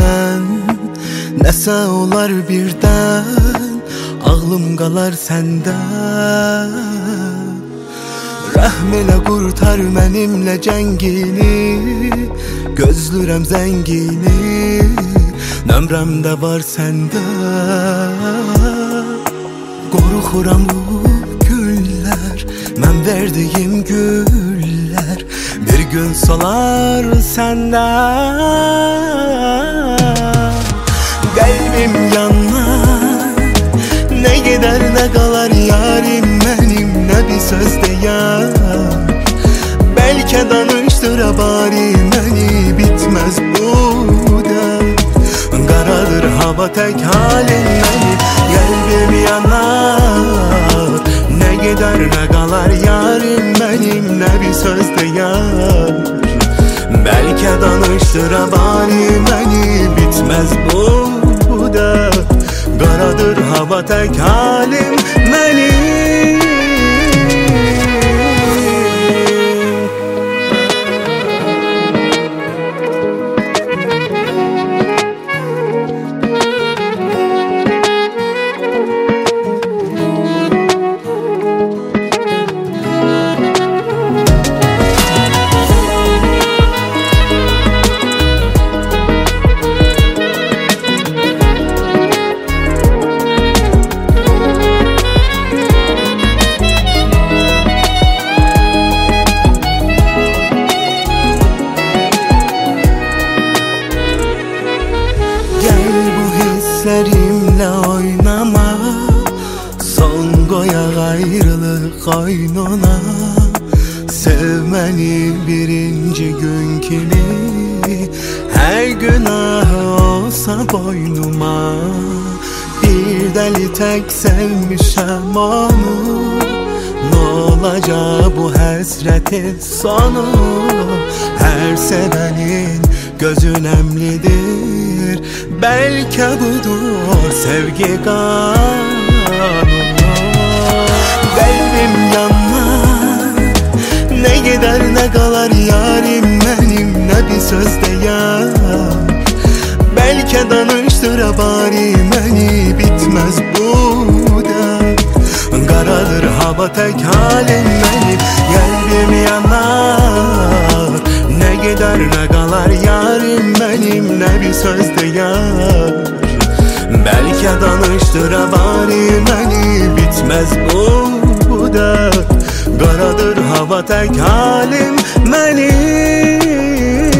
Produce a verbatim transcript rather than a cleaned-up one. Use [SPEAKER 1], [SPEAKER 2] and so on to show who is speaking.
[SPEAKER 1] mən nəsə olar birdən, ağlım qalar səndə. Rəhm elə qurtar mənimlə cəngini, gözlürəm zəngini, nömrəmdə var səndə. Qorxuram bu güllər, mən verdiyim güllər bir gün solar səndə. Qəlbim yanar, nə gedər nə qalar yarim mənim, nə bir söz deyər. Bəlkə danışdıra bari məni, bitməz bu dərd. Qaradır hava tək halim mənim, qəlbim yanar, nə gedər nə qalar yarim mənim, nə bir söz deyər. Bəlkə danışdıra bari məni, bitməz bu dərd. Qaradır hava tək halim mənim. Hislerimle oynama, son qoyaq ayrılıq qaynona. Sevməni birinci gün kimi, hər günah olsa boynuma. Bir dəli tək sevmişəm onu, nə olacaq bu həsrətin sonu? Hər sevənin gözü nəmlidir, bəlkə budur sevgi qanunu. Qəlbim yanmaz, nə gedər nə qalar yarim mənim, nə bir söz deyər. Bəlkə danışdıra bari məni, bitməz bu dərd. Qaradır hava tək halim mənim, qəlbim yanar, nə gedər nə qalar yarim mənim, nə bir söz deyər. Bəlkə danışdıra bari məni, bitməz bu dərd. Qaradır hava tək halim mənim.